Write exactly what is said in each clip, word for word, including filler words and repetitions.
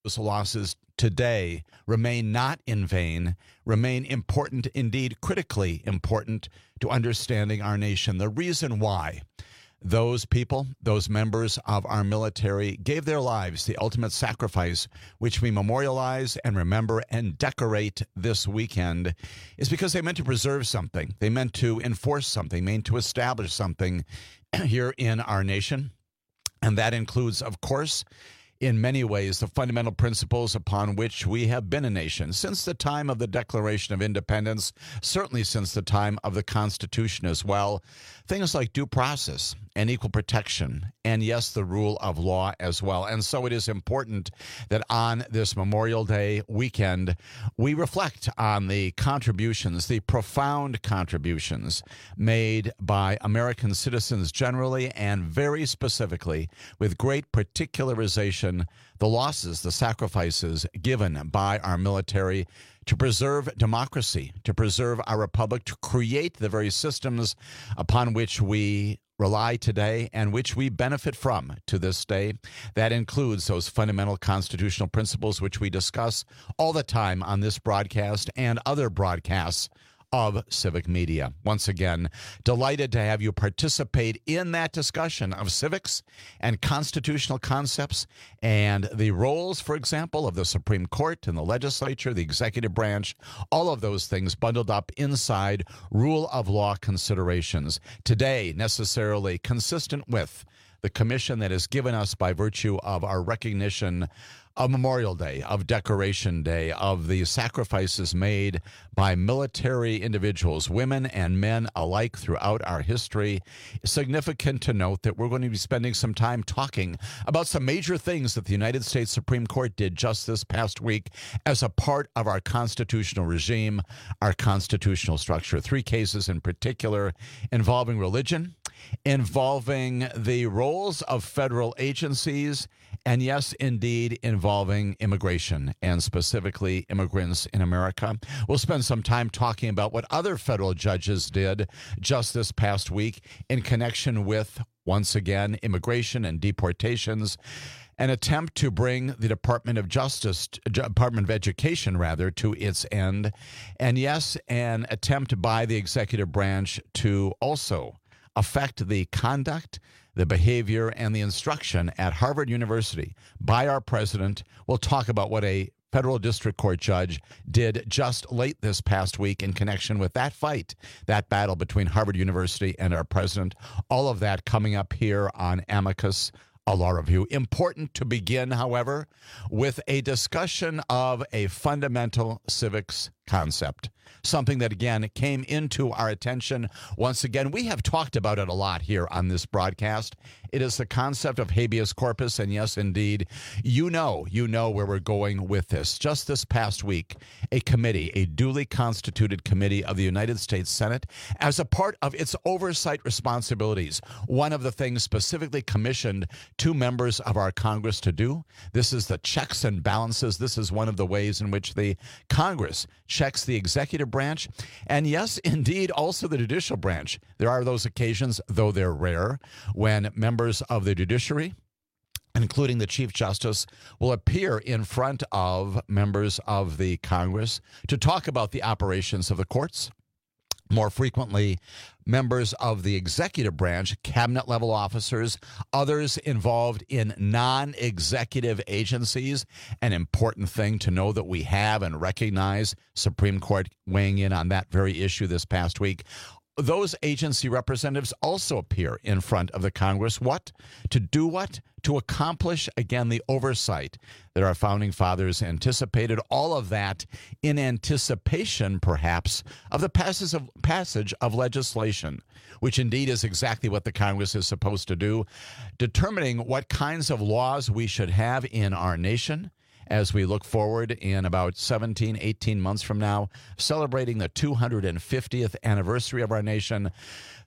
those losses today remain not in vain, remain important, indeed critically important to understanding our nation. The reason why those people, those members of our military gave their lives, the ultimate sacrifice, which we memorialize and remember and decorate this weekend, is because they meant to preserve something. They meant to enforce something, meant to establish something here in our nation. And that includes, of course, in many ways, the fundamental principles upon which we have been a nation since the time of the Declaration of Independence, certainly since the time of the Constitution as well. Things like due process and equal protection, and yes, the rule of law as well. And so it is important that on this Memorial Day weekend, we reflect on the contributions, the profound contributions made by American citizens generally, and very specifically, with great particularization, the losses, the sacrifices given by our military to preserve democracy, to preserve our republic, to create the very systems upon which we rely today and which we benefit from to this day. That includes those fundamental constitutional principles which we discuss all the time on this broadcast and other broadcasts of Civic Media. Once again, delighted to have you participate in that discussion of civics and constitutional concepts and the roles, for example, of the Supreme Court and the legislature, the executive branch, all of those things bundled up inside rule of law considerations. Today, necessarily consistent with the commission that is given us by virtue of our recognition of Memorial Day, of Decoration Day, of the sacrifices made by military individuals, women and men alike throughout our history. Significant to note that we're going to be spending some time talking about some major things that the United States Supreme Court did just this past week as a part of our constitutional regime, our constitutional structure. Three cases in particular involving religion, involving the roles of federal agencies, and yes, indeed, involving immigration, and specifically immigrants in America. We'll spend some time talking about what other federal judges did just this past week in connection with, once again, immigration and deportations, an attempt to bring the Department of Justice, Department of Education, rather, to its end, and yes, an attempt by the executive branch to also affect the conduct, the behavior, and the instruction at Harvard University by our president. We'll talk about what a federal district court judge did just late this past week in connection with that fight, that battle between Harvard University and our president. All of that coming up here on Amicus, a law review. Important to begin, however, with a discussion of a fundamental civics concept, something that, again, came into our attention. Once again, we have talked about it a lot here on this broadcast. It is the concept of habeas corpus, and yes, indeed, you know, you know where we're going with this. Just this past week, a committee, a duly constituted committee of the United States Senate, as a part of its oversight responsibilities, one of the things specifically commissioned two members of our Congress to do, this is the checks and balances. This is one of the ways in which the Congress checks the executive branch, and yes, indeed, also the judicial branch. There are those occasions, though they're rare, when members of the judiciary, including the Chief Justice, will appear in front of members of the Congress to talk about the operations of the courts. More frequently, members of the executive branch, cabinet-level officers, others involved in non-executive agencies. An important thing to know that we have and recognize, Supreme Court weighing in on that very issue this past week. Those agency representatives also appear in front of the Congress. What? To do what? To accomplish, again, the oversight that our founding fathers anticipated. All of that in anticipation, perhaps, of the passage of, passage of legislation, which indeed is exactly what the Congress is supposed to do, determining what kinds of laws we should have in our nation as we look forward in about seventeen, eighteen months from now, celebrating the two hundred fiftieth anniversary of our nation.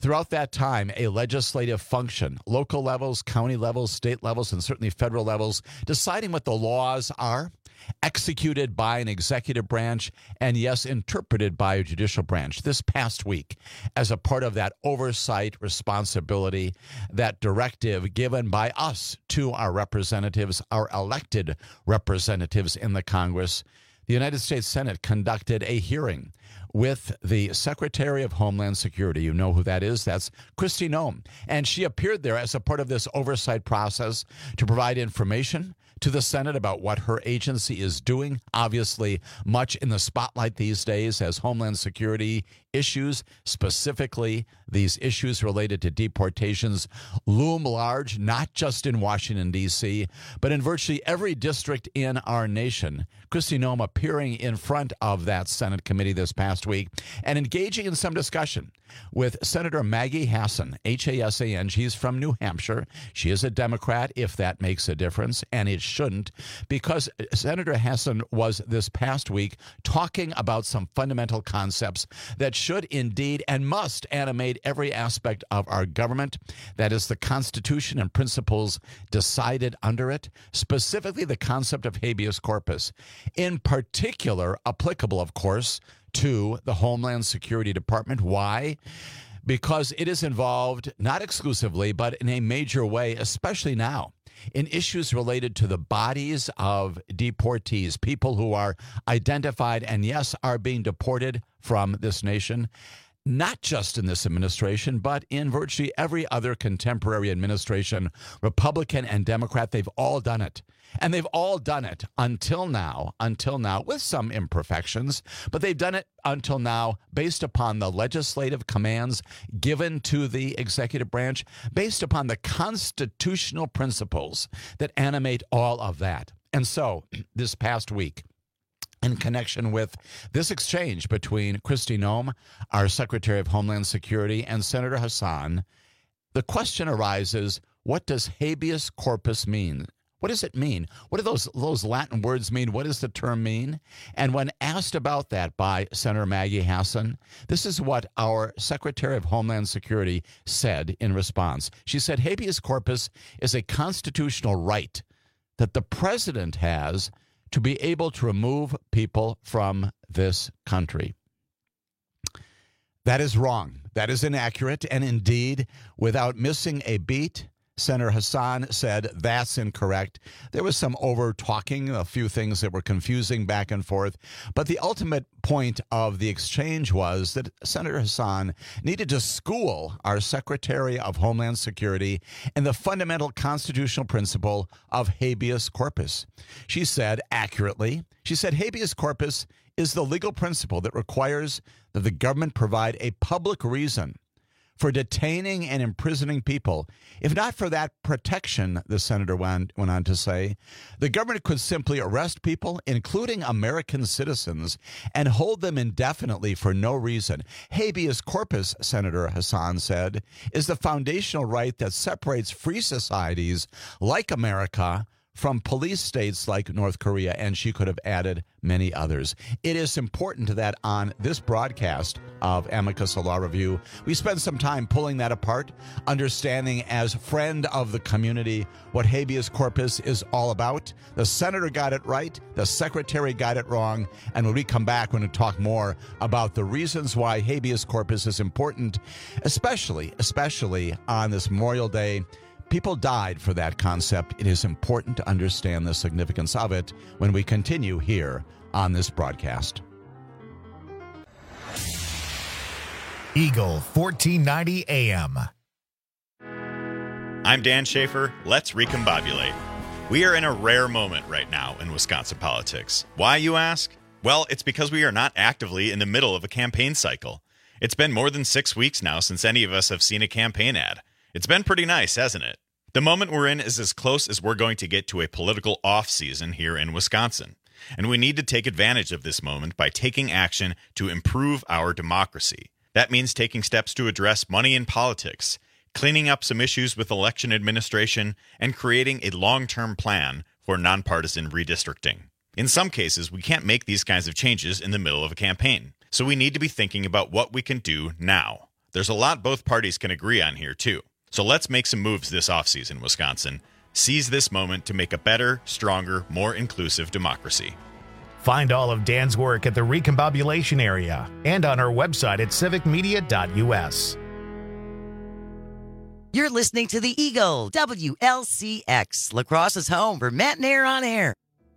Throughout that time, a legislative function, local levels, county levels, state levels, and certainly federal levels, deciding what the laws are, executed by an executive branch, and yes, interpreted by a judicial branch. This past week, as a part of that oversight responsibility, that directive given by us to our representatives, our elected representatives in the Congress, the United States Senate conducted a hearing with the Secretary of Homeland Security. You know who that is? That's Kristi Noem. And she appeared there as a part of this oversight process to provide information to the Senate about what her agency is doing. Obviously, much in the spotlight these days as Homeland Security issues, specifically these issues related to deportations, loom large, not just in Washington, D C, but in virtually every district in our nation. Kristi Noem appearing in front of that Senate committee this past week and engaging in some discussion with Senator Maggie Hassan, H A S A N. She's from New Hampshire. She is a Democrat, if that makes a difference, and it shouldn't, because Senator Hassan was this past week talking about some fundamental concepts that should indeed and must animate every aspect of our government. That is the Constitution and principles decided under it, specifically the concept of habeas corpus, in particular applicable, of course, to the Homeland Security Department. Why? Because it is involved, not exclusively, but in a major way, especially now, in issues related to the bodies of deportees, people who are identified and, yes, are being deported from this nation, not just in this administration, but in virtually every other contemporary administration, Republican and Democrat. They've all done it. And they've all done it until now, until now, with some imperfections, but they've done it until now based upon the legislative commands given to the executive branch, based upon the constitutional principles that animate all of that. And so this past week, in connection with this exchange between Kristi Noem, our Secretary of Homeland Security, and Senator Hassan, the question arises, what does habeas corpus mean? What does it mean? What do those, those Latin words mean? What does the term mean? And when asked about that by Senator Maggie Hassan, this is what our Secretary of Homeland Security said in response. She said, habeas corpus is a constitutional right that the president has to be able to remove people from this country. That is wrong. That is inaccurate. And indeed, without missing a beat, Senator Hassan said that's incorrect. There was some over-talking, a few things that were confusing back and forth. But the ultimate point of the exchange was that Senator Hassan needed to school our Secretary of Homeland Security in the fundamental constitutional principle of habeas corpus. She said accurately, she said habeas corpus is the legal principle that requires that the government provide a public reason for detaining and imprisoning people. If not for that protection, the senator went, went on to say, the government could simply arrest people, including American citizens, and hold them indefinitely for no reason. Habeas corpus, Senator Hassan said, is the foundational right that separates free societies like America from police states like North Korea, and she could have added many others. It is important that on this broadcast of Amicus Law Review, we spend some time pulling that apart, understanding as friend of the community what habeas corpus is all about. The senator got it right, the secretary got it wrong, and when we come back, we're going to talk more about the reasons why habeas corpus is important, especially, especially on this Memorial Day. People died for that concept. It is important to understand the significance of it when we continue here on this broadcast. Eagle fourteen ninety A M. I'm Dan Schaefer. Let's recombobulate. We are in a rare moment right now in Wisconsin politics. Why, you ask? Well, it's because we are not actively in the middle of a campaign cycle. It's been more than six weeks now since any of us have seen a campaign ad. It's been pretty nice, hasn't it? The moment we're in is as close as we're going to get to a political off-season here in Wisconsin. And we need to take advantage of this moment by taking action to improve our democracy. That means taking steps to address money in politics, cleaning up some issues with election administration, and creating a long-term plan for nonpartisan redistricting. In some cases, we can't make these kinds of changes in the middle of a campaign, so we need to be thinking about what we can do now. there's a lot both parties can agree on here, too. So let's make some moves this offseason, Wisconsin. Seize this moment to make a better, stronger, more inclusive democracy. Find all of Dan's work at the Recombobulation area and on our website at civic media dot u s. You're listening to the Eagle, W L C X, La Crosse's home for Matt and Air on Air.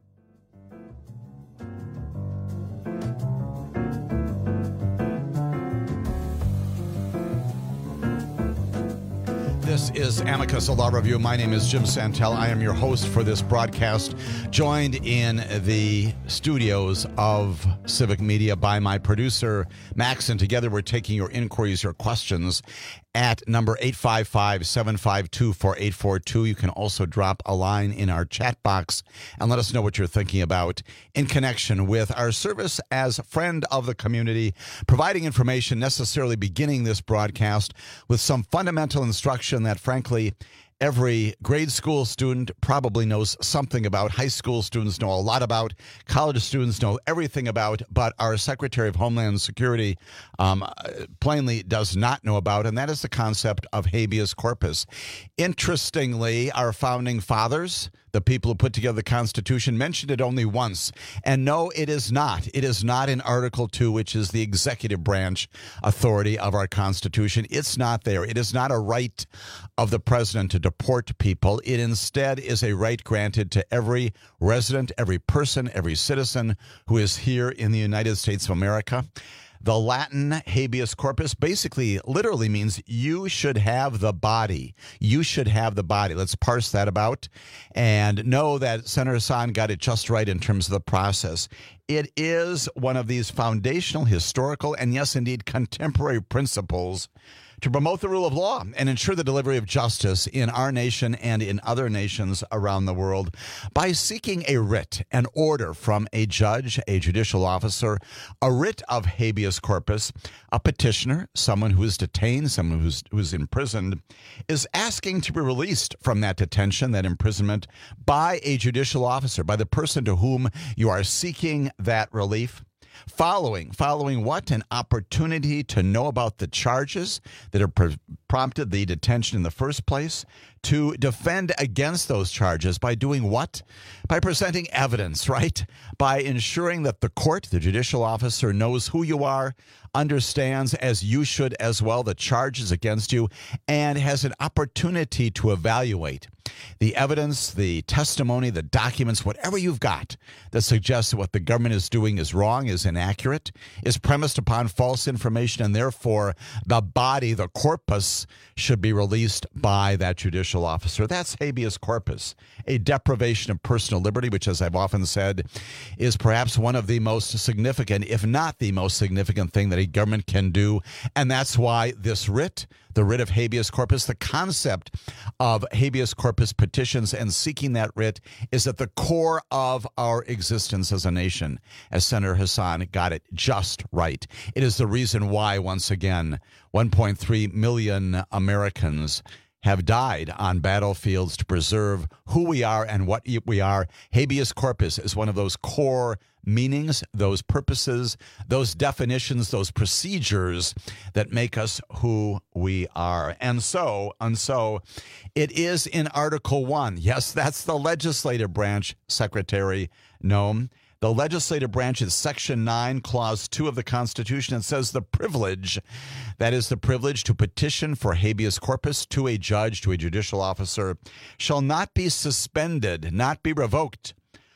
This is Amicus, a law review. My name is Jim Santel. I am your host for this broadcast, joined in the studios of Civic Media by my producer, Max, and together we're taking your inquiries, your questions at number eight five five, seven five two, four eight four two. You can also drop a line in our chat box and let us know what you're thinking about in connection with our service as friend of the community, providing information necessarily beginning this broadcast with some fundamental instruction that, frankly, every grade school student probably knows something about. High school students know a lot about. College students know everything about. But our Secretary of Homeland Security um, plainly does not know about, and that is the concept of habeas corpus. Interestingly, our founding fathers, the people who put together the Constitution, mentioned it only once. And no, it is not. It is not in Article two, which is the executive branch authority of our Constitution. It's not there. It is not a right of the president to deport people. It instead is a right granted to every resident, every person, every citizen who is here in the United States of America. The Latin habeas corpus basically literally means you should have the body. You should have the body. Let's parse that about and know that Senator Hassan got it just right in terms of the process. It is one of these foundational, historical, and yes, indeed, contemporary principles to promote the rule of law and ensure the delivery of justice in our nation and in other nations around the world by seeking a writ, an order from a judge, a judicial officer, a writ of habeas corpus. A petitioner, someone who is detained, someone who's, who's imprisoned, is asking to be released from that detention, that imprisonment, by a judicial officer, by the person to whom you are seeking that relief. Following, following what? An opportunity to know about the charges that have pr- prompted the detention in the first place, to defend against those charges by doing what? By presenting evidence, right? By ensuring that the court, the judicial officer, knows who you are, understands, as you should as well, the charges against you, and has an opportunity to evaluate the evidence, the testimony, the documents, whatever you've got that suggests that what the government is doing is wrong, is inaccurate, is premised upon false information, and therefore the body, the corpus, should be released by that judicial officer. That's habeas corpus, a deprivation of personal liberty, which, as I've often said, is perhaps one of the most significant, if not the most significant thing that a government can do. And that's why this writ, the writ of habeas corpus, the concept of habeas corpus petitions and seeking that writ is at the core of our existence as a nation, as Senator Hassan got it just right. It is the reason why, once again, one point three million Americans have died on battlefields to preserve who we are and what we are. Habeas corpus is one of those core meanings, those purposes, those definitions, those procedures that make us who we are. And so, and so it is in Article one. Yes, that's the legislative branch, Secretary Noem. The legislative branch is Section nine, Clause two of the Constitution. It says the privilege, that is the privilege to petition for habeas corpus to a judge, to a judicial officer, shall not be suspended, not be revoked,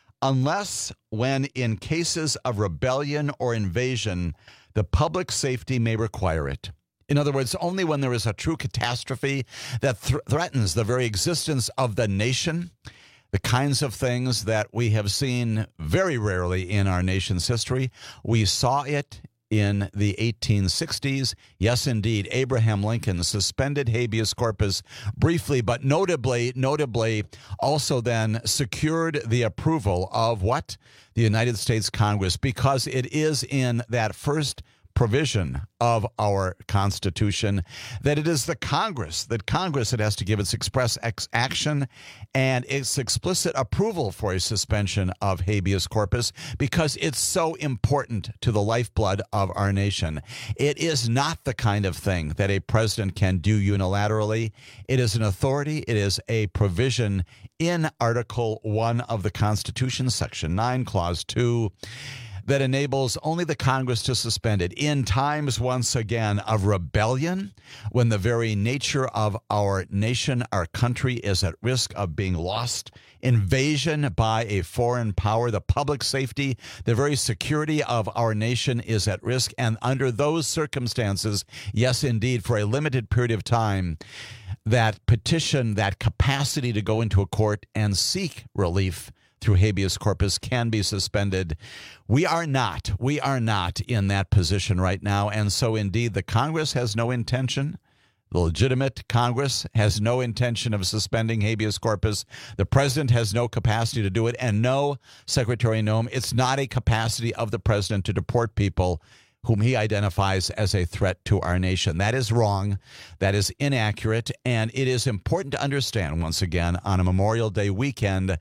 unless when in cases of rebellion or invasion, the public safety may require it. In other words, only when there is a true catastrophe that th- threatens the very existence of the nation, the kinds of things that we have seen very rarely in our nation's history. We saw it in the eighteen sixties. Yes, indeed, Abraham Lincoln suspended habeas corpus briefly, but notably, notably also then secured the approval of what? The United States Congress, because it is in that first provision of our Constitution that it is the Congress, that Congress that has to give its express ex- action and its explicit approval for a suspension of habeas corpus because it's so important to the lifeblood of our nation. It is not the kind of thing that a president can do unilaterally. It is an authority. It is a provision in Article one of the Constitution, Section nine, Clause two, that enables only the Congress to suspend it in times, once again, of rebellion, when the very nature of our nation, our country, is at risk of being lost, invasion by a foreign power, the public safety, the very security of our nation is at risk. And under those circumstances, yes, indeed, for a limited period of time, that petition, that capacity to go into a court and seek relief through habeas corpus can be suspended. We are not. We are not in that position right now. And so, indeed, the Congress has no intention. The legitimate Congress has no intention of suspending habeas corpus. The president has no capacity to do it. And no, Secretary Noem, it's not a capacity of the president to deport people whom he identifies as a threat to our nation. That is wrong. That is inaccurate. And it is important to understand, once again, on a Memorial Day weekend,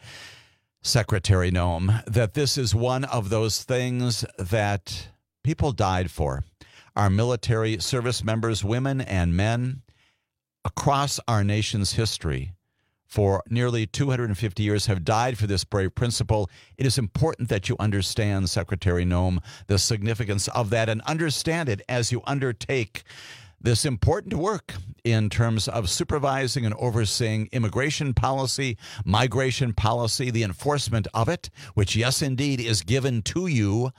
Secretary Noem, that this is one of those things that people died for. Our military service members, women and men, across our nation's history for nearly two hundred fifty years have died for this brave principle. It is important that you understand, Secretary Noem, the significance of that and understand it as you undertake this important work in terms of supervising and overseeing immigration policy, migration policy, the enforcement of it, which, yes, indeed, is given to you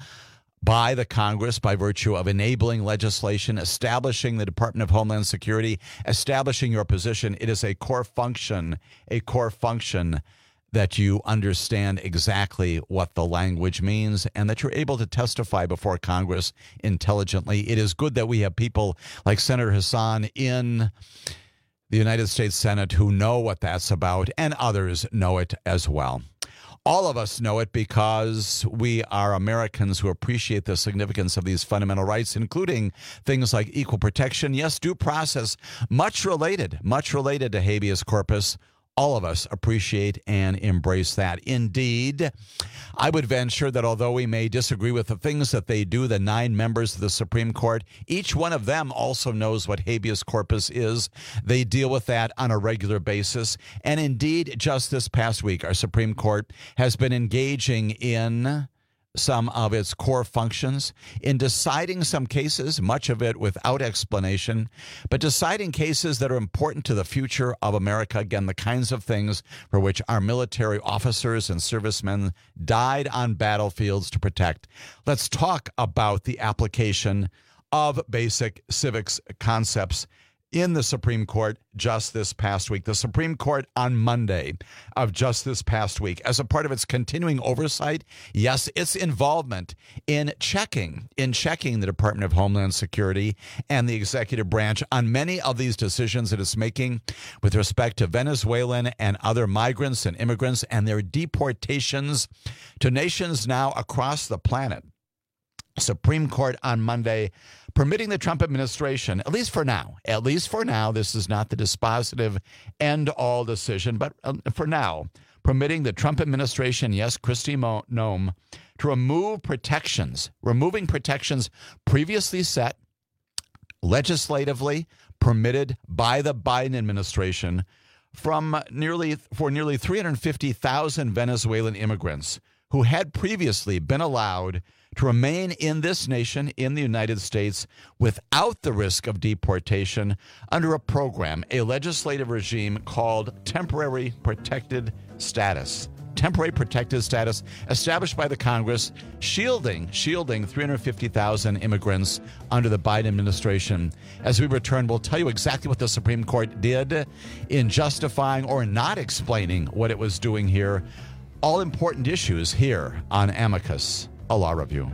by the Congress by virtue of enabling legislation, establishing the Department of Homeland Security, establishing your position. It is a core function, a core function that you understand exactly what the language means and that you're able to testify before Congress intelligently. It is good that we have people like Senator Hassan in the United States Senate who know what that's about, and others know it as well. All of us know it because we are Americans who appreciate the significance of these fundamental rights, including things like equal protection, yes, due process, much related, much related to habeas corpus. All of us appreciate and embrace that. Indeed, I would venture that although we may disagree with the things that they do, the nine members of the Supreme Court, each one of them also knows what habeas corpus is. They deal with that on a regular basis. And indeed, just this past week, our Supreme Court has been engaging in some of its core functions in deciding some cases, much of it without explanation, but deciding cases that are important to the future of America. Again, the kinds of things for which our military officers and servicemen died on battlefields to protect. Let's talk about the application of basic civics concepts in the Supreme Court just this past week. The Supreme Court on Monday of just this past week, as a part of its continuing oversight, yes, its involvement in checking, in checking the Department of Homeland Security and the executive branch on many of these decisions that it's making with respect to Venezuelan and other migrants and immigrants and their deportations to nations now across the planet. Supreme Court on Monday permitting the Trump administration, at least for now, at least for now, this is not the dispositive end-all decision, but for now, permitting the Trump administration, yes, Kristi Noem, to remove protections, removing protections previously set, legislatively permitted by the Biden administration from nearly for nearly three hundred fifty thousand Venezuelan immigrants who had previously been allowed to remain in this nation, in the United States, without the risk of deportation under a program, a legislative regime called Temporary Protected Status. Temporary Protected Status established by the Congress, shielding, shielding three hundred fifty thousand immigrants under the Biden administration. As we return, we'll tell you exactly what the Supreme Court did in justifying or not explaining what it was doing here. All important issues here on Amicus, a law review.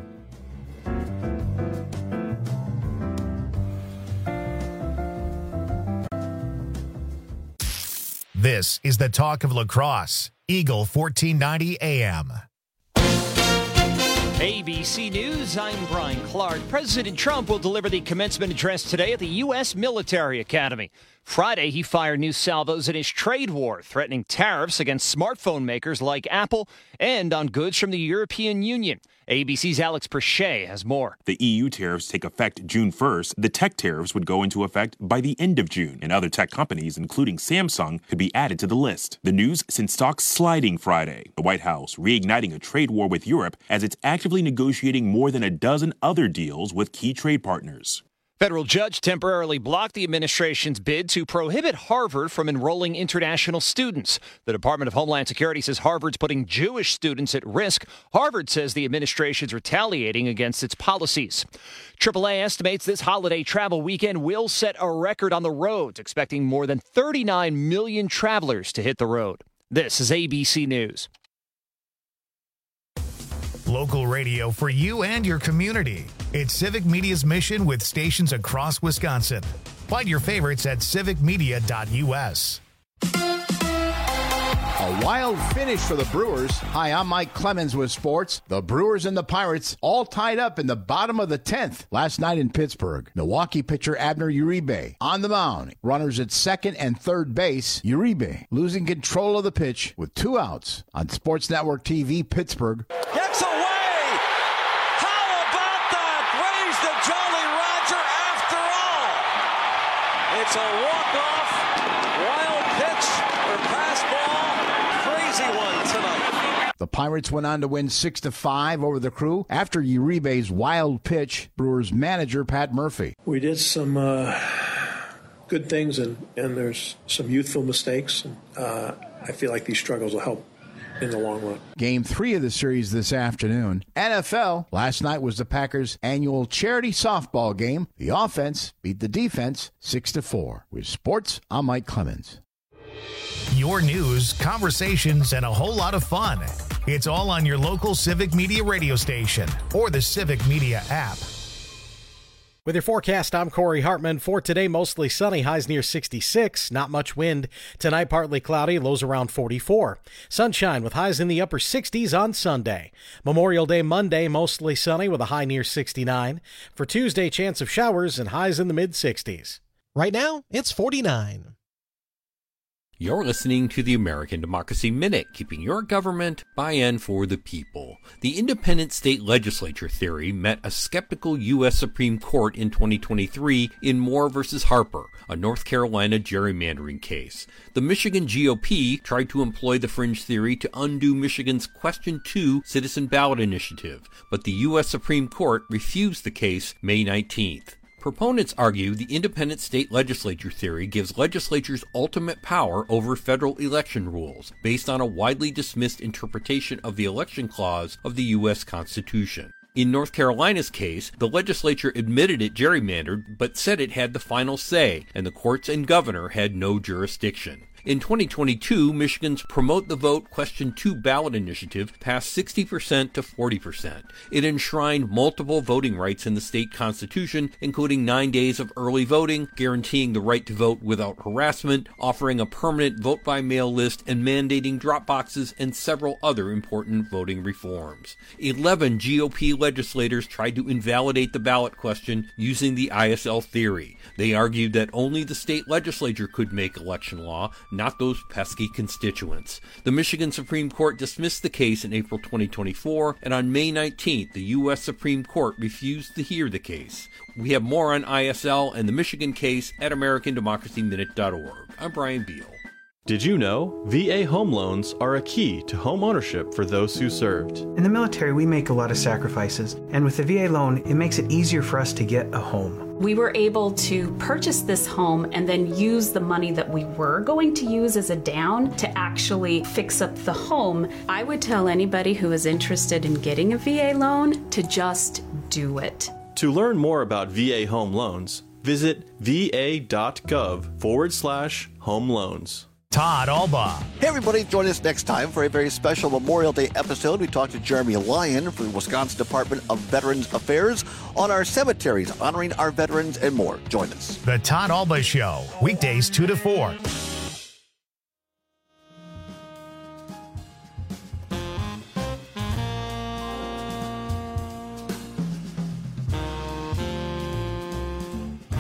This is the talk of La Crosse, Eagle fourteen ninety A M. A B C News, I'm Brian Clark. President Trump will deliver the commencement address today at the U S Military Academy. Friday, he fired new salvos in his trade war, threatening tariffs against smartphone makers like Apple and on goods from the European Union. A B C's Alex Perche has more. The E U tariffs take effect June first. The tech tariffs would go into effect by the end of June, and other tech companies, including Samsung, could be added to the list. The news sent stocks sliding Friday. The White House reigniting a trade war with Europe as it's actively negotiating more than a dozen other deals with key trade partners. Federal judge temporarily blocked the administration's bid to prohibit Harvard from enrolling international students. The Department of Homeland Security says Harvard's putting Jewish students at risk. Harvard says the administration's retaliating against its policies. triple A estimates this holiday travel weekend will set a record on the roads, expecting more than thirty-nine million travelers to hit the road. This is A B C News. Local radio for you and your community. It's Civic Media's mission with stations across Wisconsin. Find your favorites at civic media dot U S. A wild finish for the Brewers. Hi, I'm Mike Clemens with sports. The Brewers and the Pirates all tied up in the bottom of the tenth last night in Pittsburgh. Milwaukee pitcher Abner Uribe on the mound. Runners at second and third base. Uribe losing control of the pitch with two outs on Sports Network T V Pittsburgh. Gets away! How about that? Raise the Jolly Roger after all. It's a walk-off, wild pitch or pass ball. Crazy one tonight. The Pirates went on to win six to five over the Crew after Uribe's wild pitch. Brewers manager Pat Murphy. We did some uh, good things, and, and there's some youthful mistakes. And, uh, I feel like these struggles will help in the long run. Game three of the series this afternoon. N F L, last night was the Packers' annual charity softball game. The offense beat the defense six to four. With sports, I'm Mike Clemens. Your news, conversations, and a whole lot of fun. It's all on your local Civic Media radio station or the Civic Media app. With your forecast, I'm Corey Hartman. For today, mostly sunny, highs near sixty-six. Not much wind. Tonight, partly cloudy, lows around forty-four. Sunshine with highs in the upper sixties on Sunday. Memorial Day Monday, mostly sunny with a high near sixty-nine. For Tuesday, chance of showers and highs in the mid-sixties. Right now, it's forty-nine. You're listening to the American Democracy Minute, keeping your government by and for the people. The independent state legislature theory met a skeptical U S Supreme Court in twenty twenty-three in Moore versus Harper, a North Carolina gerrymandering case. The Michigan G O P tried to employ the fringe theory to undo Michigan's Question two citizen ballot initiative, but the U S Supreme Court refused the case May nineteenth. Proponents argue the independent state legislature theory gives legislatures ultimate power over federal election rules, based on a widely dismissed interpretation of the election clause of the U S Constitution. In North Carolina's case, the legislature admitted it gerrymandered, but said it had the final say, and the courts and governor had no jurisdiction. In twenty twenty-two, Michigan's Promote the Vote Question two ballot initiative passed sixty percent to forty percent. It enshrined multiple voting rights in the state constitution, including nine days of early voting, guaranteeing the right to vote without harassment, offering a permanent vote-by-mail list, and mandating drop boxes and several other important voting reforms. Eleven G O P legislators tried to invalidate the ballot question using the I S L theory. They argued that only the state legislature could make election law, not those pesky constituents. The Michigan Supreme Court dismissed the case in April twenty twenty-four, and on May nineteenth, the U S Supreme Court refused to hear the case. We have more on I S L and the Michigan case at American Democracy Minute dot org. I'm Brian Beal. Did you know V A home loans are a key to home ownership for those who served? In the military, we make a lot of sacrifices, and with the V A loan, it makes it easier for us to get a home. We were able to purchase this home and then use the money that we were going to use as a down to actually fix up the home. I would tell anybody who is interested in getting a V A loan to just do it. To learn more about V A home loans, visit va.gov forward slash home loans. Todd Alba. Hey everybody, join us next time for a very special Memorial Day episode. We talked to Jeremy Lyon from the Wisconsin Department of Veterans Affairs on our cemeteries, honoring our veterans and more. Join us. The Todd Alba Show, weekdays two to four.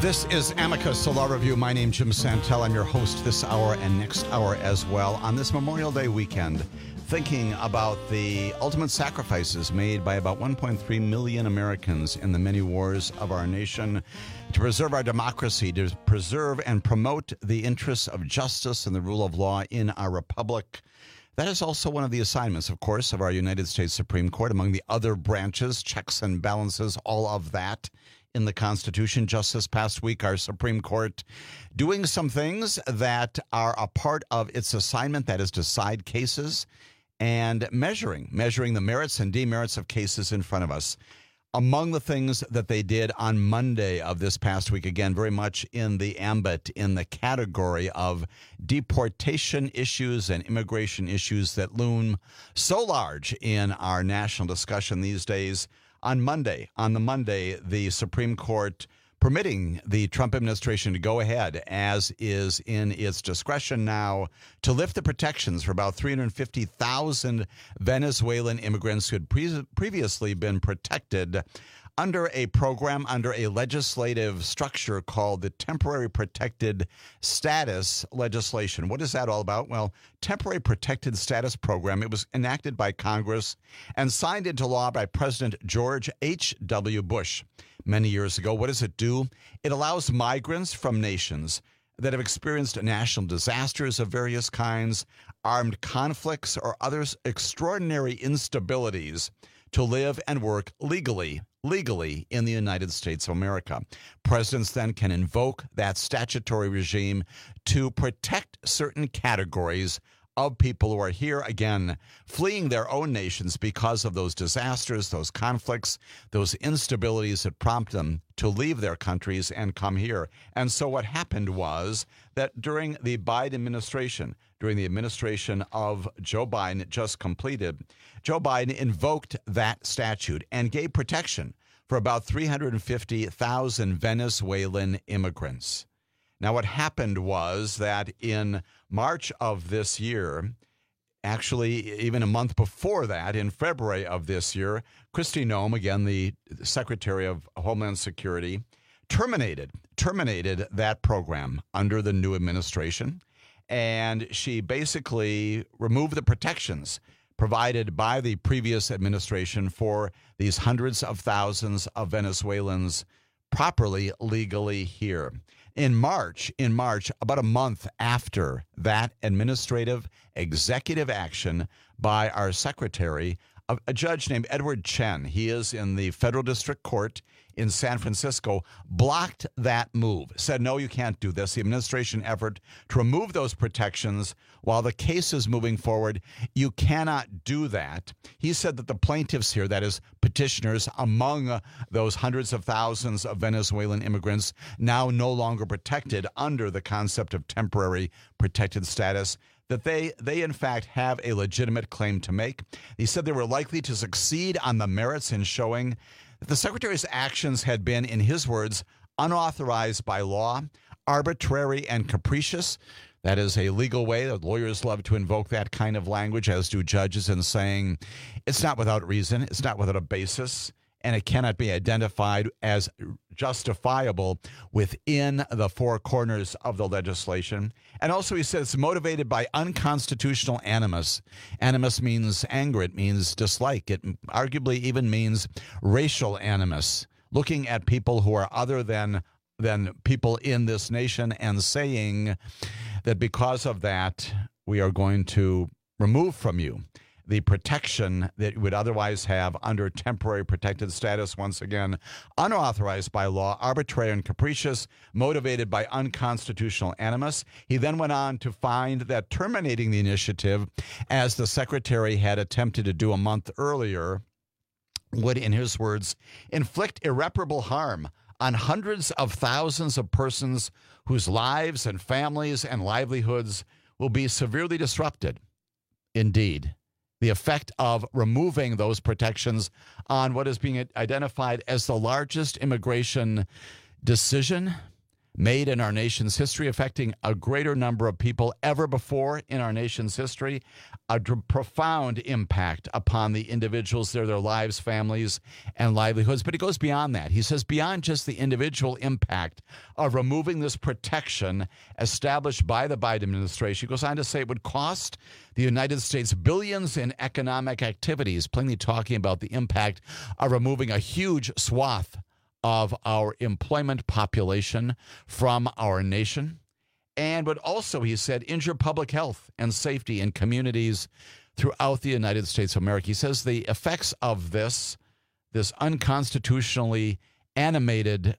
This is Amicus, a law review. My name's Jim Santel. I'm your host this hour and next hour as well. On this Memorial Day weekend, thinking about the ultimate sacrifices made by about one point three million Americans in the many wars of our nation to preserve our democracy, to preserve and promote the interests of justice and the rule of law in our republic. That is also one of the assignments, of course, of our United States Supreme Court, among the other branches, checks and balances, all of that in the Constitution. Just this past week, our Supreme Court doing some things that are a part of its assignment, that is, decide cases and measuring, measuring the merits and demerits of cases in front of us. Among the things that they did on Monday of this past week, again, very much in the ambit, in the category of deportation issues and immigration issues that loom so large in our national discussion these days. On Monday, on the Monday, the Supreme Court permitting the Trump administration to go ahead, as is in its discretion now, to lift the protections for about three hundred fifty thousand Venezuelan immigrants who had pre- previously been protected under a program, under a legislative structure called the Temporary Protected Status legislation. What is that all about? Well, Temporary Protected Status Program, it was enacted by Congress and signed into law by President George H W. Bush many years ago. What does it do? It allows migrants from nations that have experienced national disasters of various kinds, armed conflicts, or other extraordinary instabilities to live and work legally, legally in the United States of America. Presidents then can invoke that statutory regime to protect certain categories of people who are here, again, fleeing their own nations because of those disasters, those conflicts, those instabilities that prompt them to leave their countries and come here. And so what happened was that during the Biden administration, during the administration of Joe Biden just completed, Joe Biden invoked that statute and gave protection for about three hundred fifty thousand Venezuelan immigrants. Now, what happened was that in March of this year, actually even a month before that, in February of this year, Kristi Noem, again, the Secretary of Homeland Security, terminated, terminated that program under the new administration. And she basically removed the protections provided by the previous administration for these hundreds of thousands of Venezuelans properly, legally here. In March, in March, about a month after that administrative executive action by our secretary, a, a judge named Edward Chen, he is in the Federal District Court in San Francisco, blocked that move, said, no, you can't do this. The administration effort to remove those protections while the case is moving forward, you cannot do that. He said that the plaintiffs here, that is petitioners among those hundreds of thousands of Venezuelan immigrants, now no longer protected under the concept of temporary protected status, that they, they in fact have a legitimate claim to make. He said they were likely to succeed on the merits in showing that the Secretary's actions had been, in his words, unauthorized by law, arbitrary and capricious. That is a legal way. Lawyers love to invoke that kind of language, as do judges, in saying it's not without reason, it's not without a basis, and it cannot be identified as justifiable within the four corners of the legislation. And also he says it's motivated by unconstitutional animus. Animus means anger. It means dislike. It arguably even means racial animus, looking at people who are other than than people in this nation and saying that because of that, we are going to remove from you the protection that you would otherwise have under temporary protected status, once again, unauthorized by law, arbitrary and capricious, motivated by unconstitutional animus. He then went on to find that terminating the initiative, as the Secretary had attempted to do a month earlier, would, in his words, inflict irreparable harm on hundreds of thousands of persons whose lives and families and livelihoods will be severely disrupted. Indeed, the effect of removing those protections on what is being identified as the largest immigration decision made in our nation's history, affecting a greater number of people ever before in our nation's history, a d- profound impact upon the individuals, their, their lives, families, and livelihoods. But he goes beyond that. He says beyond just the individual impact of removing this protection established by the Biden administration, he goes on to say it would cost the United States billions in economic activities, plainly talking about the impact of removing a huge swath of our employment population from our nation, and would also, he said, injure public health and safety in communities throughout the United States of America. He says the effects of this, this unconstitutionally animated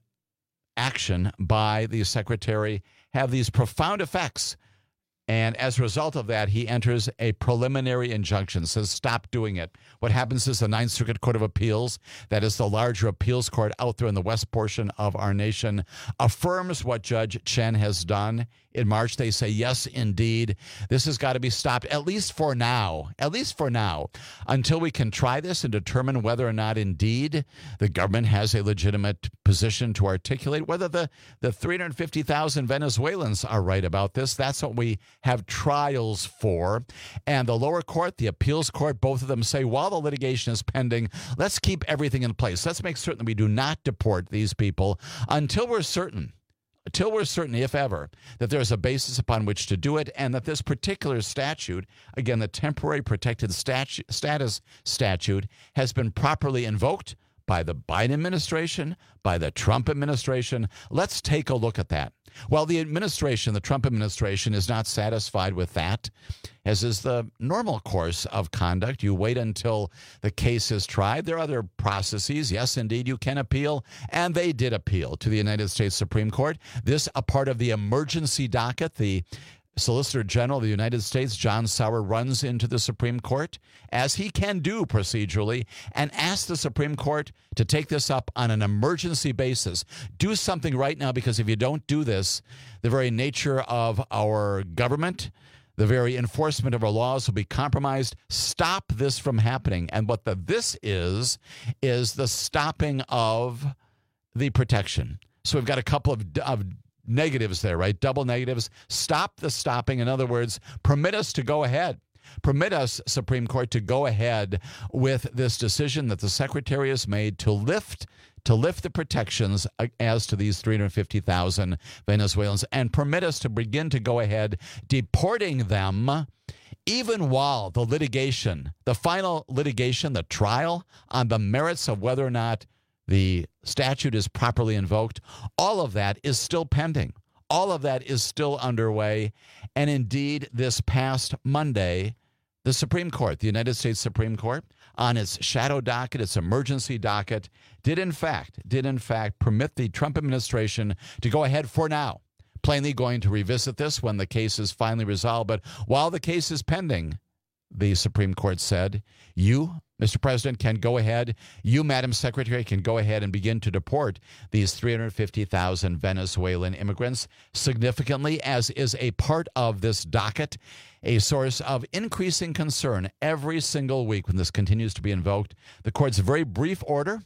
action by the secretary have these profound effects. And as a result of that, he enters a preliminary injunction, says stop doing it. What happens is the Ninth Circuit Court of Appeals, that is the larger appeals court out there in the west portion of our nation, affirms what Judge Chen has done. In March, they say, yes, indeed, this has got to be stopped, at least for now, at least for now, until we can try this and determine whether or not indeed the government has a legitimate position to articulate, whether the, the three hundred fifty thousand Venezuelans are right about this. That's what we have trials for. And the lower court, the appeals court, both of them say, while the litigation is pending, let's keep everything in place. Let's make certain that we do not deport these people until we're certain, until we're certain, if ever, that there's a basis upon which to do it, and that this particular statute, again, the temporary protected statu- status statute, has been properly invoked by the Biden administration, by the Trump administration. Let's take a look at that. Well, the administration, the Trump administration, is not satisfied with that, as is the normal course of conduct. You wait until the case is tried. There are other processes. Yes, indeed, you can appeal, and they did appeal to the United States Supreme Court. This, a part of the emergency docket. The Solicitor General of the United States, John Sauer, runs into the Supreme Court, as he can do procedurally, and asks the Supreme Court to take this up on an emergency basis. Do something right now, because if you don't do this, the very nature of our government, the very enforcement of our laws will be compromised. Stop this from happening. And what the this is, is the stopping of the protection. So we've got a couple of, of negatives there, right? Double negatives. Stop the stopping. In other words, permit us to go ahead. Permit us, Supreme Court, to go ahead with this decision that the Secretary has made to lift to lift the protections as to these three hundred fifty thousand Venezuelans, and permit us to begin to go ahead deporting them, even while the litigation, the final litigation, the trial on the merits of whether or not the statute is properly invoked, all of that is still pending. All of that is still underway. And indeed, this past Monday, the Supreme Court, the United States Supreme Court, on its shadow docket, its emergency docket, did in fact, did in fact permit the Trump administration to go ahead for now, plainly going to revisit this when the case is finally resolved. But while the case is pending, the Supreme Court said, you, Mister President, can go ahead, you, Madam Secretary, can go ahead and begin to deport these three hundred fifty thousand Venezuelan immigrants. Significantly, as is a part of this docket, a source of increasing concern every single week when this continues to be invoked, the court's very brief order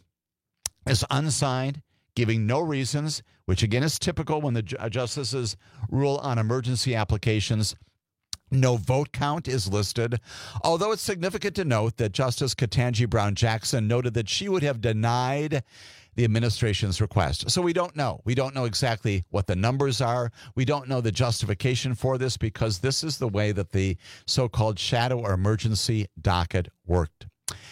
is unsigned, giving no reasons, which again is typical when the justices rule on emergency applications. No vote count is listed, although it's significant to note that Justice Ketanji Brown Jackson noted that she would have denied the administration's request. So we don't know. We don't know exactly what the numbers are. We don't know the justification for this, because this is the way that the so-called shadow or emergency docket worked.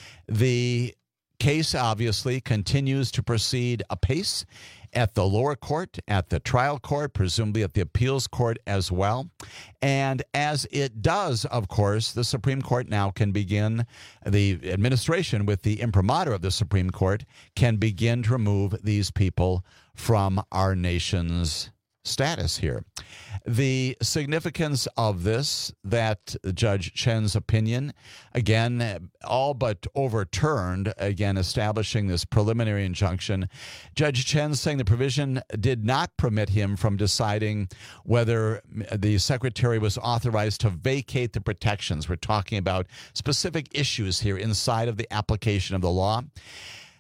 The case obviously continues to proceed apace at the lower court, at the trial court, presumably at the appeals court as well. And as it does, of course, the Supreme Court now can begin, the administration with the imprimatur of the Supreme Court can begin to remove these people from our nation's status here. The significance of this, that Judge Chen's opinion, again, all but overturned, again, establishing this preliminary injunction. Judge Chen saying the provision did not permit him from deciding whether the secretary was authorized to vacate the protections. We're talking about specific issues here inside of the application of the law.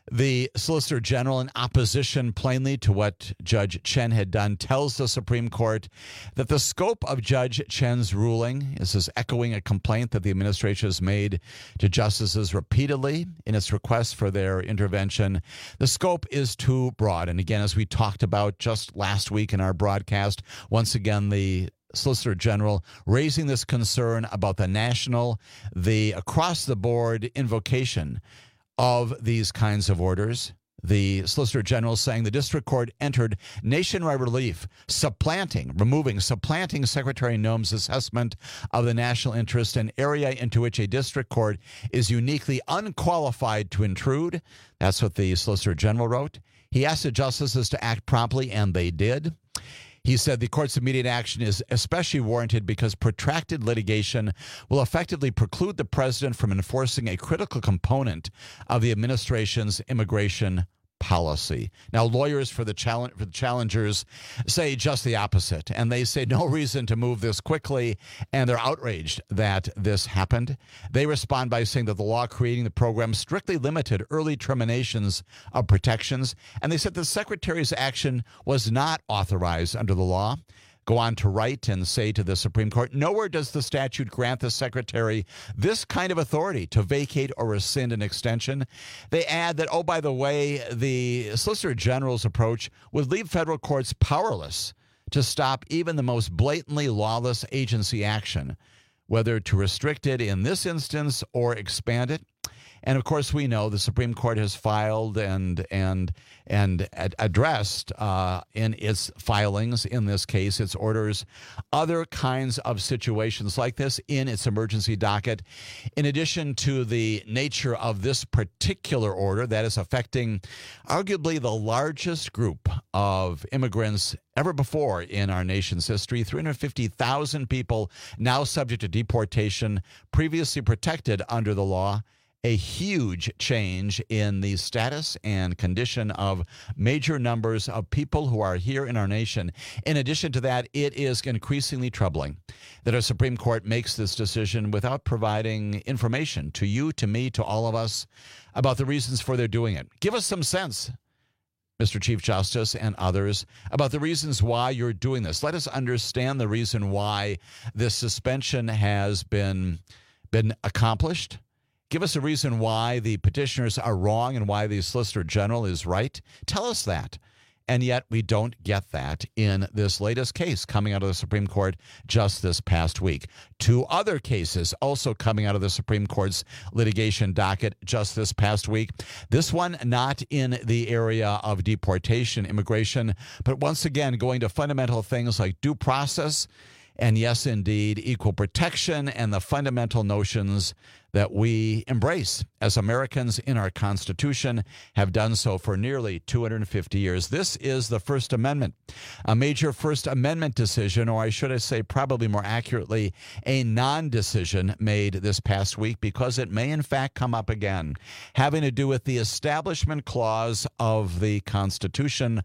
The Solicitor General, in opposition plainly to what Judge Chen had done, tells the Supreme Court that the scope of Judge Chen's ruling, this is echoing a complaint that the administration has made to justices repeatedly in its request for their intervention, the scope is too broad. And again, as we talked about just last week in our broadcast, once again, the Solicitor General raising this concern about the national, the across-the-board invocation of these kinds of orders. The Solicitor General saying the district court entered nationwide relief, supplanting, removing, supplanting Secretary Noem's assessment of the national interest, an area into which a district court is uniquely unqualified to intrude. That's what the Solicitor General wrote. He asked the justices to act promptly, and they did. He said the court's immediate action is especially warranted because protracted litigation will effectively preclude the president from enforcing a critical component of the administration's immigration policy. Now, lawyers for the, challenge, for the challengers say just the opposite, and they say no reason to move this quickly, and they're outraged that this happened. They respond by saying that the law creating the program strictly limited early terminations of protections, and they said the secretary's action was not authorized under the law. Go on to write and say to the Supreme Court, nowhere does the statute grant the secretary this kind of authority to vacate or rescind an extension. They add that, oh, by the way, the Solicitor General's approach would leave federal courts powerless to stop even the most blatantly lawless agency action, whether to restrict it in this instance or expand it. And of course, we know the Supreme Court has filed and and and ad- addressed uh, in its filings, in this case, its orders, other kinds of situations like this in its emergency docket. In addition to the nature of this particular order that is affecting arguably the largest group of immigrants ever before in our nation's history, three hundred fifty thousand people now subject to deportation, previously protected under the law. A huge change in the status and condition of major numbers of people who are here in our nation. In addition to that, it is increasingly troubling that our Supreme Court makes this decision without providing information to you, to me, to all of us about the reasons for their doing it. Give us some sense, Mister Chief Justice and others, about the reasons why you're doing this. Let us understand the reason why this suspension has been, been accomplished. Give us a reason why the petitioners are wrong and why the Solicitor General is right. Tell us that. And yet we don't get that in this latest case coming out of the Supreme Court just this past week. Two other cases also coming out of the Supreme Court's litigation docket just this past week. This one not in the area of deportation, immigration, but once again going to fundamental things like due process and, yes, indeed, equal protection and the fundamental notions that we embrace as Americans in our Constitution, have done so for nearly two hundred fifty years. This is the First Amendment, a major First Amendment decision, or I should say probably more accurately, a non-decision made this past week, because it may in fact come up again, having to do with the Establishment Clause of the Constitution.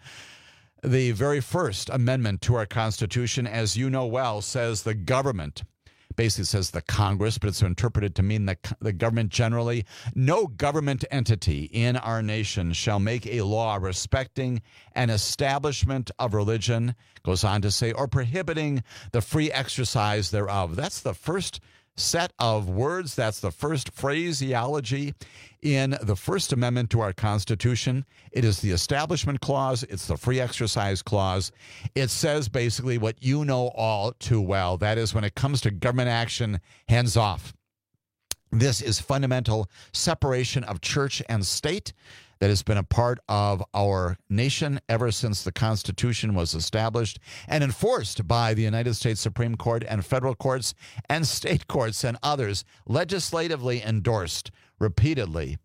The very first amendment to our Constitution, as you know well, says the government, basically says the Congress, but it's interpreted to mean the, the government generally. No government entity in our nation shall make a law respecting an establishment of religion, goes on to say, or prohibiting the free exercise thereof. That's the first set of words. That's the first phraseology in the First Amendment to our Constitution. It is the Establishment Clause. It's the Free Exercise Clause. It says basically what you know all too well. That is, when it comes to government action, hands off. This is fundamental separation of church and state that has been a part of our nation ever since the Constitution was established and enforced by the United States Supreme Court and federal courts and state courts and others, legislatively endorsed repeatedly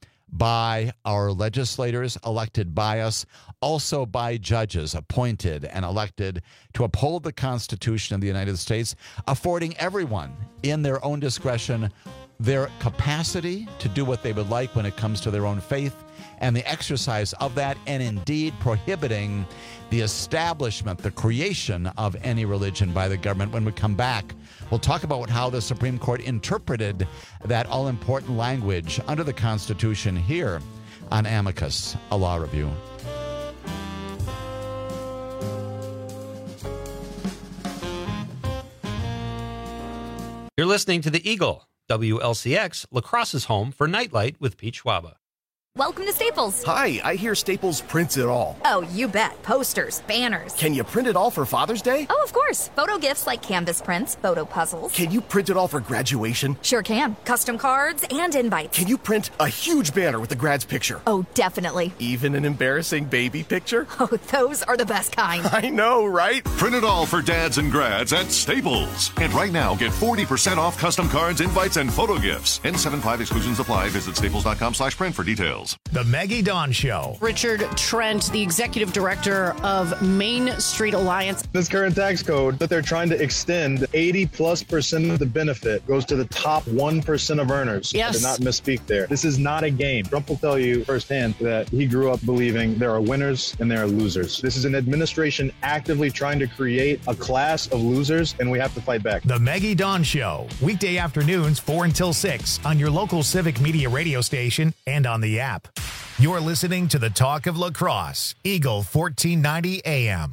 by our legislators, elected by us, also by judges appointed and elected to uphold the Constitution of the United States, affording everyone in their own discretion their capacity to do what they would like when it comes to their own faith and the exercise of that, and indeed prohibiting the establishment, the creation of any religion by the government. When we come back, we'll talk about how the Supreme Court interpreted that all-important language under the Constitution here on Amicus, a law review. You're listening to The Eagle, W L C X, La Crosse's home for Nightlight with Pete Schwaba. Welcome to Staples. Hi, I hear Staples prints it all. Oh, you bet. Posters, banners. Can you print it all for Father's Day? Oh, of course. Photo gifts like canvas prints, photo puzzles. Can you print it all for graduation? Sure can. Custom cards and invites. Can you print a huge banner with the grad's picture? Oh, definitely. Even an embarrassing baby picture? Oh, those are the best kind. I know, right? Print it all for dads and grads at Staples. And right now, get forty percent off custom cards, invites, and photo gifts. N seventy-five exclusions apply. Visit staples.com slash print for details. The Maggie Dawn Show. Richard Trent, the executive director of Main Street Alliance. This current tax code that they're trying to extend, eighty plus percent of the benefit goes to the top one percent of earners. Yes. I did not misspeak there. This is not a game. Trump will tell you firsthand that he grew up believing there are winners and there are losers. This is an administration actively trying to create a class of losers, and we have to fight back. The Maggie Dawn Show, weekday afternoons four until six on your local Civic Media radio station and on the app. You're listening to the Talk of La Crosse, Eagle fourteen ninety A M.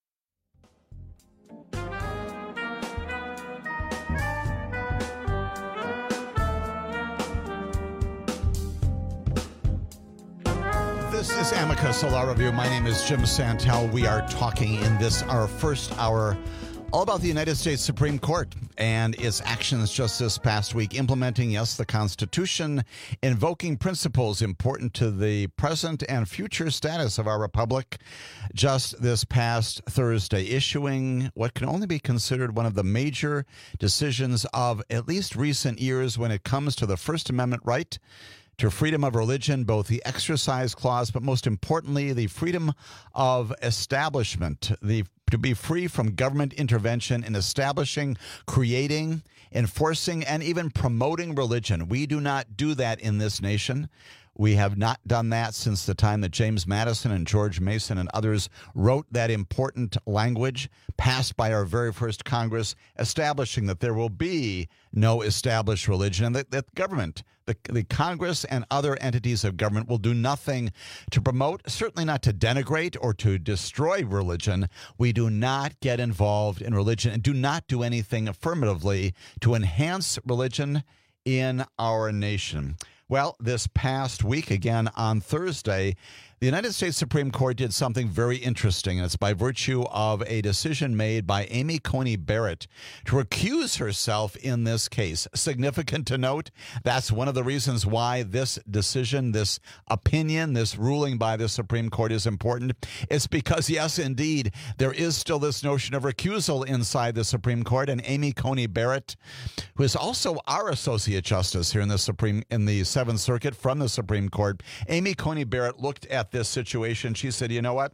This is Amicus, a law review. My name is Jim Santel. We are talking in this, our first hour, all about the United States Supreme Court and its actions just this past week, implementing, yes, the Constitution, invoking principles important to the present and future status of our republic, just this past Thursday, issuing what can only be considered one of the major decisions of at least recent years when it comes to the First Amendment right to freedom of religion, both the exercise clause, but most importantly, the freedom of establishment, the to be free from government intervention in establishing, creating, enforcing, and even promoting religion. We do not do that in this nation. We have not done that since the time that James Madison and George Mason and others wrote that important language passed by our very first Congress, establishing that there will be no established religion and that, that government, the, the Congress and other entities of government will do nothing to promote, certainly not to denigrate or to destroy religion. We do not get involved in religion and do not do anything affirmatively to enhance religion in our nation. Well, this past week, again on Thursday, the United States Supreme Court did something very interesting, and it's by virtue of a decision made by Amy Coney Barrett to recuse herself in this case. Significant to note, that's one of the reasons why this decision, this opinion, this ruling by the Supreme Court is important. It's because, yes, indeed, there is still this notion of recusal inside the Supreme Court, and Amy Coney Barrett, who is also our Associate Justice here in the Supreme, in the Seventh Circuit from the Supreme Court, Amy Coney Barrett looked at this situation. She said, you know what?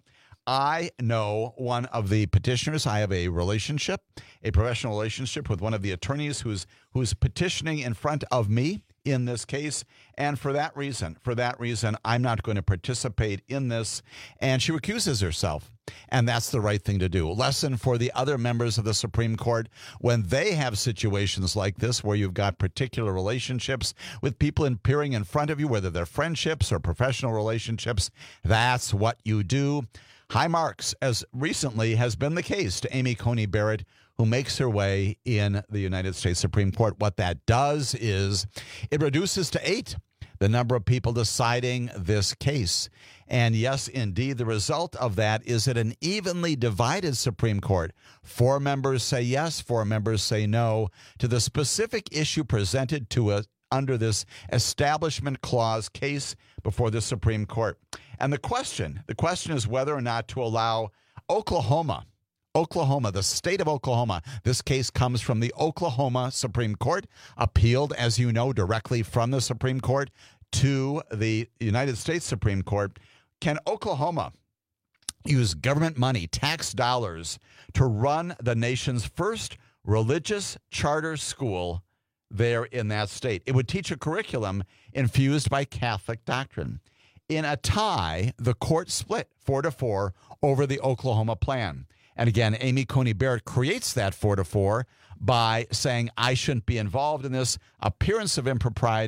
I know one of the petitioners. I have a relationship, a professional relationship with one of the attorneys who's who's petitioning in front of me in this case. And for that reason, for that reason, I'm not going to participate in this. And she recuses herself. And that's the right thing to do. Lesson for the other members of the Supreme Court when they have situations like this where you've got particular relationships with people appearing in front of you, whether they're friendships or professional relationships. That's what you do. High marks, as recently has been the case to Amy Coney Barrett, who makes her way in the United States Supreme Court. What that does is it reduces to eight the number of people deciding this case. And yes, indeed, the result of that is that an evenly divided Supreme Court. Four members say yes, four members say no to the specific issue presented to us under this Establishment Clause case before the Supreme Court. And the question, the question is whether or not to allow Oklahoma, Oklahoma, the state of Oklahoma. This case comes from the Oklahoma Supreme Court, appealed, as you know, directly from the Supreme Court to the United States Supreme Court. Can Oklahoma use government money, tax dollars, to run the nation's first religious charter school there in that state? It would teach a curriculum infused by Catholic doctrine. In a tie, the court split four to four over the Oklahoma plan. And again, Amy Coney Barrett creates that four to four by saying, I shouldn't be involved in this appearance of impropriety.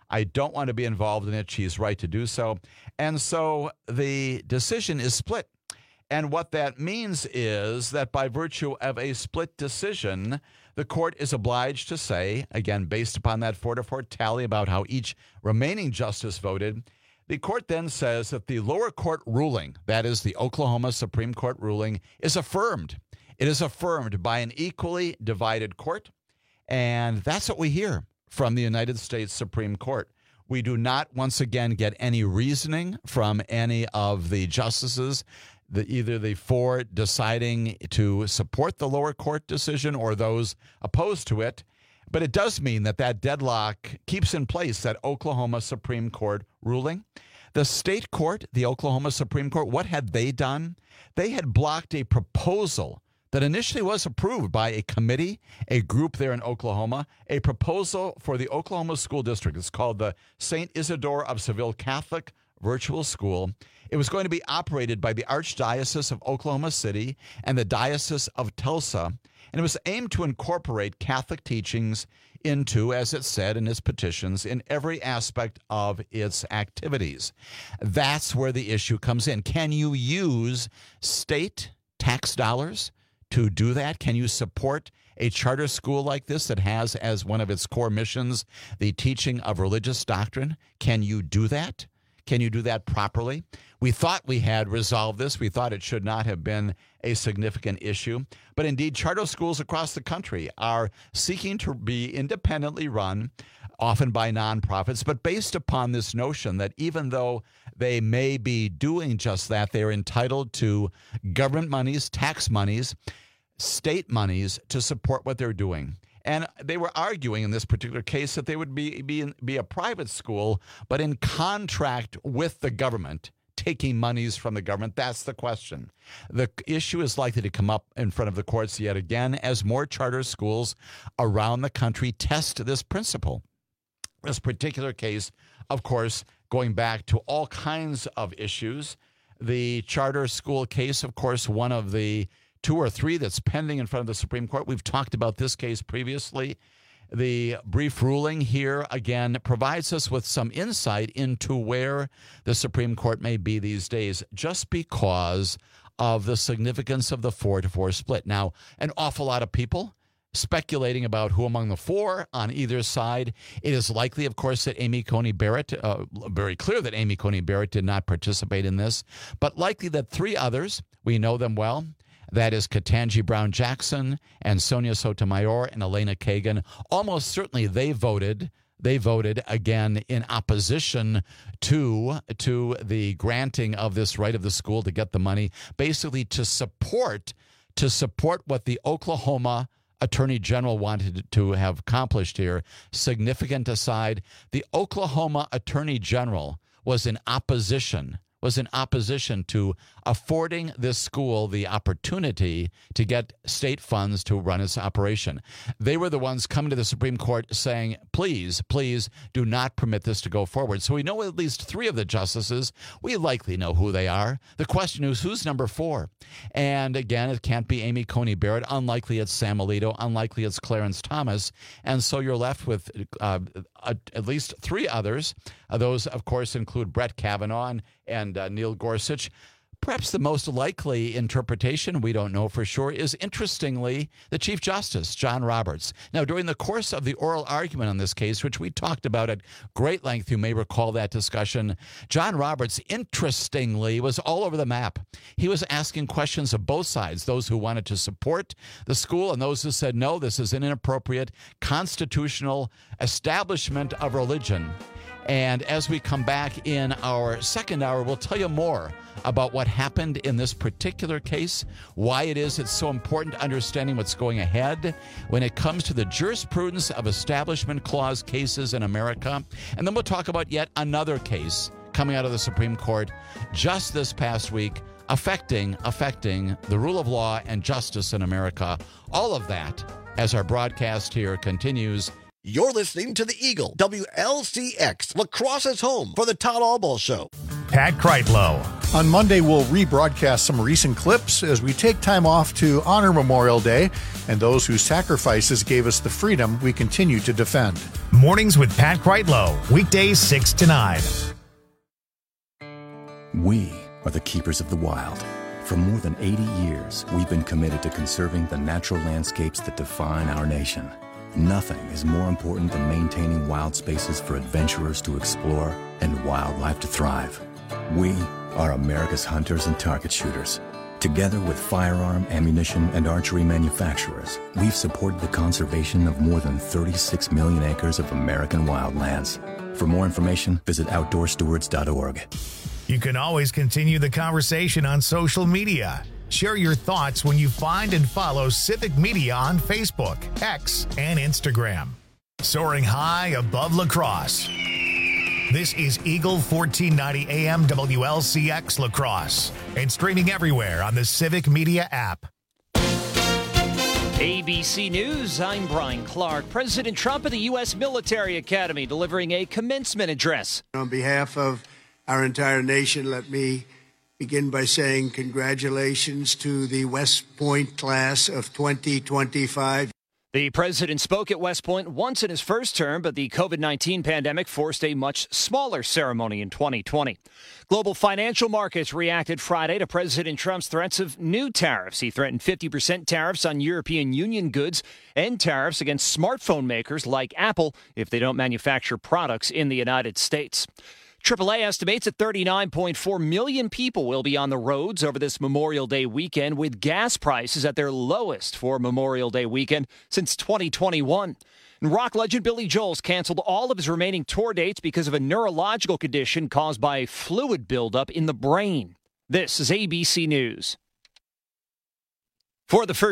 I don't want to be involved in it. She's right to do so. And so the decision is split. And what that means is that by virtue of a split decision, the court is obliged to say, again, based upon that four to four tally about how each remaining justice voted, the court then says that the lower court ruling, that is the Oklahoma Supreme Court ruling, is affirmed. It is affirmed by an equally divided court, and that's what we hear from the United States Supreme Court. We do not, once again, get any reasoning from any of the justices, the, either the four deciding to support the lower court decision or those opposed to it. But it does mean that that deadlock keeps in place that Oklahoma Supreme Court ruling. The state court, the Oklahoma Supreme Court, what had they done? They had blocked a proposal that initially was approved by a committee, a group there in Oklahoma, a proposal for the Oklahoma School District. It's called the Saint Isidore of Seville Catholic Virtual School. It was going to be operated by the Archdiocese of Oklahoma City and the Diocese of Tulsa, and it was aimed to incorporate Catholic teachings into, as it said in its petitions, in every aspect of its activities. That's where the issue comes in. Can you use state tax dollars to do that? Can you support a charter school like this that has as one of its core missions the teaching of religious doctrine? Can you do that? Can you do that properly? We thought we had resolved this. We thought it should not have been a significant issue. But indeed, charter schools across the country are seeking to be independently run, often by nonprofits, but based upon this notion that even though they may be doing just that, they are entitled to government monies, tax monies, state monies to support what they're doing. And they were arguing in this particular case that they would be, be, be a private school, but in contract with the government, taking monies from the government. That's the question. The issue is likely to come up in front of the courts yet again as more charter schools around the country test this principle. This particular case, of course, going back to all kinds of issues. The charter school case, of course, one of the two or three that's pending in front of the Supreme Court. We've talked about this case previously. The brief ruling here, again, provides us with some insight into where the Supreme Court may be these days, just because of the significance of the four to four split. Now, an awful lot of people speculating about who among the four on either side. It is likely, of course, that Amy Coney Barrett, uh, very clear that Amy Coney Barrett did not participate in this, but likely that three others, we know them well, that is Ketanji Brown Jackson and Sonia Sotomayor and Elena Kagan. Almost certainly they voted. They voted again in opposition to, to the granting of this right of the school to get the money, basically to support to support what the Oklahoma Attorney General wanted to have accomplished here. Significant aside, the Oklahoma Attorney General was in opposition was in opposition to affording this school the opportunity to get state funds to run its operation. They were the ones coming to the Supreme Court saying, please, please do not permit this to go forward. So we know at least three of the justices. We likely know who they are. The question is, who's number four? And again, it can't be Amy Coney Barrett. Unlikely it's Sam Alito. Unlikely it's Clarence Thomas. And so you're left with uh, at least three others. Uh, those, of course, include Brett Kavanaugh and, and uh, Neil Gorsuch. Perhaps the most likely interpretation, we don't know for sure, is, interestingly, the Chief Justice, John Roberts. Now, during the course of the oral argument on this case, which we talked about at great length, you may recall that discussion, John Roberts, interestingly, was all over the map. He was asking questions of both sides, those who wanted to support the school and those who said, no, this is an inappropriate constitutional establishment of religion. And as we come back in our second hour, we'll tell you more about what happened in this particular case, why it is it's so important understanding what's going ahead when it comes to the jurisprudence of Establishment Clause cases in America. And then we'll talk about yet another case coming out of the Supreme Court just this past week, affecting, affecting the rule of law and justice in America. All of that as our broadcast here continues. You're listening to the Eagle, W L C X, La Crosse's home for the Todd Albaugh Show. Pat Kreitlow, On Monday, we'll rebroadcast some recent clips as we take time off to honor Memorial Day and those whose sacrifices gave us the freedom we continue to defend. Mornings with Pat Kreitlow, weekdays six to nine. We are the keepers of the wild. For more than eighty years, we've been committed to conserving the natural landscapes that define our nation. Nothing is more important than maintaining wild spaces for adventurers to explore and wildlife to thrive. We are America's hunters and target shooters. Together with firearm, ammunition, and archery manufacturers, we've supported the conservation of more than thirty-six million acres of American wildlands. For more information, visit outdoor stewards dot org. You can always continue the conversation on social media. Share your thoughts when you find and follow Civic Media on Facebook, X, and Instagram. Soaring high above La Crosse. This is Eagle fourteen ninety A M W L C X La Crosse and streaming everywhere on the Civic Media app. A B C News, I'm Brian Clark. President Trump at the U S Military Academy delivering a commencement address. On behalf of our entire nation, let me begin by saying congratulations to the West Point class of twenty twenty-five. The president spoke at West Point once in his first term, but the COVID nineteen pandemic forced a much smaller ceremony in twenty twenty. Global financial markets reacted Friday to President Trump's threats of new tariffs. He threatened fifty percent tariffs on European Union goods and tariffs against smartphone makers like Apple if they don't manufacture products in the United States. triple A estimates that thirty-nine point four million people will be on the roads over this Memorial Day weekend, with gas prices at their lowest for Memorial Day weekend since twenty twenty-one. And rock legend Billy Joel's canceled all of his remaining tour dates because of a neurological condition caused by fluid buildup in the brain. This is A B C News. For the first